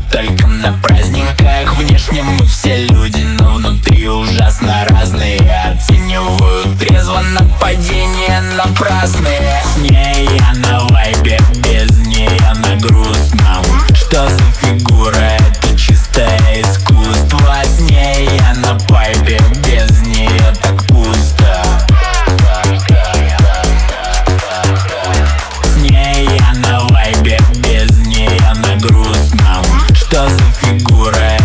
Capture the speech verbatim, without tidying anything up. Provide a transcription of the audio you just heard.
только на праздниках. Внешне мы все люди, но внутри ужасно разные. Оценивают трезво нападения напрасные. С ней я на вайбе, без нее на грустном. Что за фигура, это чистое искусство. С ней я на вайбе, без нее так пусто. С ней я на вайбе, без нее на грустном. Что за фигура?